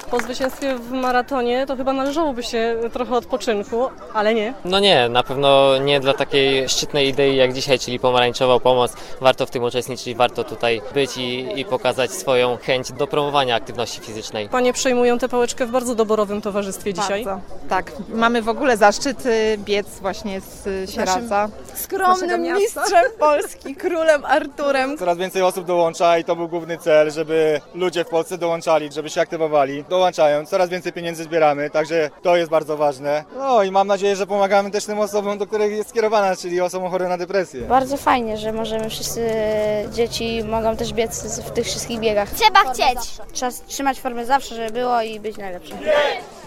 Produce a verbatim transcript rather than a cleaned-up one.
Po zwycięstwie w maratonie to chyba należałoby się trochę odpoczynku, ale nie. No nie, na pewno nie dla takiej szczytnej idei jak dzisiaj, czyli pomarańczowa pomoc. Warto w tym uczestniczyć, warto tutaj być i, i pokazać swoją chęć do promowania aktywności fizycznej. Panie przejmują tę pałeczkę w bardzo doborowym towarzystwie dzisiaj. Bardzo, tak. Mamy w ogóle zaszczyt y, biec właśnie z Sieradza. Skromnym mistrzem Polski, królem Arturem. Coraz więcej osób dołącza i to był główny cel, żeby ludzie w Polsce dołączali, żeby się aktywowali. Dołączają, coraz więcej pieniędzy zbieramy, także to jest bardzo ważne. No i mam nadzieję, że pomagamy też tym osobom, do których jest skierowana, czyli osobom chorym na depresję. Bardzo fajnie, że możemy wszyscy, dzieci mogą też biec w tych wszystkich biegach. Trzeba chcieć. Trzeba trzymać formę zawsze, żeby było i być najlepszym.